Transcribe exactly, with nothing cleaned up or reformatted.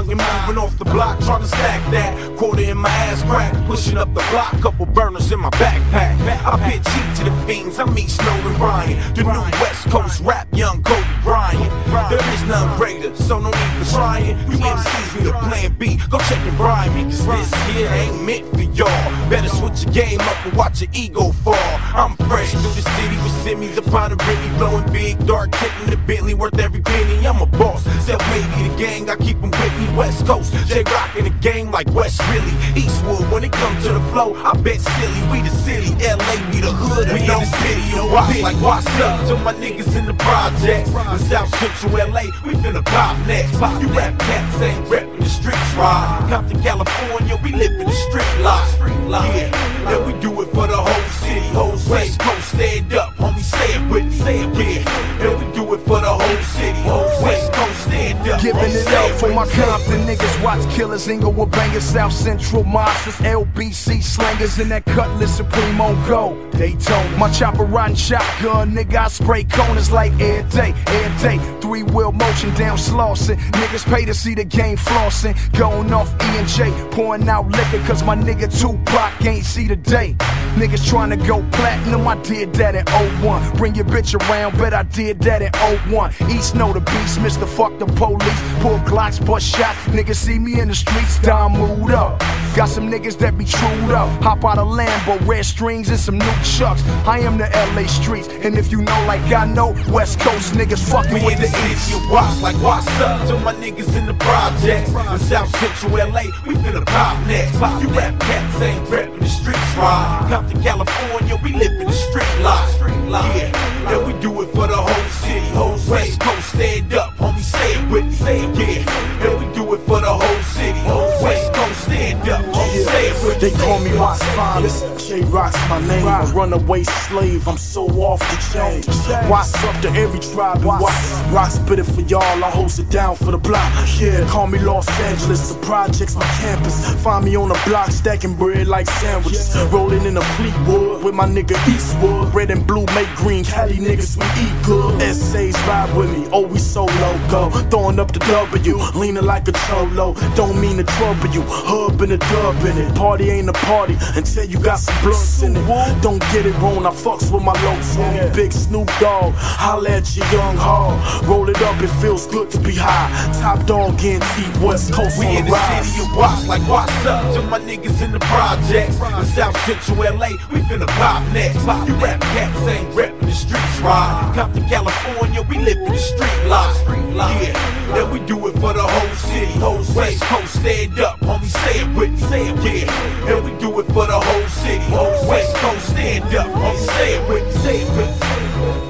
Ain't moving off the block, trying to stack that. Quarter in my ass crack, pushing up the block, couple burners in my backpack. I pitch heat to the fiends, I meet Snow and Ryan. The new West Coast rap, young Kobe Bryant. There is none greater, so no need for trying. You M Cs need a plan B, go check and bribe me, cause this here ain't meant for y'all. Better switch your game up and watch your ego fall. I'm fresh through the city with semis upon the Remy, blowing big, dark, taking the Bentley, worth every penny. I'm a boss, self-made the gang, I keep them with me. West Coast, J-Rock in the game like West Philly. Eastwood, when it comes to the flow, I bet silly. We the city, L A be the hood, we in the city. You watch like what's up to my niggas in the projects. In South Central L A, we finna pop next. You rap cats ain't reppin' the streets, right? Compton, California, we live in the street life. Yeah, and we do it for the whole city, whole West Coast, stand up, homie, say it with me, say it, yeah. And we do it for the whole city, whole West Coast, stand up. Giving it up for my Compton niggas, watch killers, Inglewood bangers, South Central monsters, L B C slangers, and that Cutlass Supremo Go. Daytona, my chopper riding shotgun, nigga, I spray corners like air day, air day. Three wheel motion down Slauson, niggas pay to see the game flossing. Going off E and J, pouring out liquor, cause my nigga Tupac ain't see the day. Niggas trying to go platinum, I did that in oh one. Bring your bitch around, bet I did that in oh one. East know the beast, Mister Fuck the police. Pull Glocks, bust shots, niggas see me in the streets, down mood up. Got some niggas that be trued up. Hop out of Lambo, red strings and some new chucks. I am the L A streets, and if you know like I know, West Coast niggas fucking we with in the the city, you watch like what's up to my niggas in the projects. In South Central L A, we finna pop next. You rap cats ain't reppin' the streets, right? Compton, California, we live in the street life. Yeah, and we do it for the whole city, whole West Coast, stand up, homie, say it with me, say it, yeah. And we do it for the whole city, whole West Coast, stand up, homie, say it with me. They call me Rock's finest, J-Rock's my name. A runaway slave, I'm so off the chain. Watch up to every tribe and watch. Rock spit it for y'all, I host it down for the block. Yeah, call me Los Angeles, the project's my campus. Find me on the block, stacking bread like sandwiches. Rolling in a Fleetwood with my nigga Eastwood. Red and blue make green, Cali niggas, we eat good. Essays ride with me, oh we so loco. Throwing up the W, leaning like a cholo. Don't mean to trouble you, hub and a dub in it. Party ain't a party until you got some blunts in it. Don't get it wrong, I fucks with my locs, homie. Big Snoop Dogg, holla at your young hog. Roll it up, it feels good to be high. Top dog in T West Coast we on in the the rise. city, you watch like what's up to my niggas in the projects. In South Central L A, we finna pop next. You rap cats ain't reppin' the streets, right? Compton, California, we live in the street life. Yeah, and we do it for the whole city, whole West Coast, stand up, homie, say it with me, say it, yeah. And we do it for the whole city, whole West Coast, stand up, homie, say it with me, say it with me.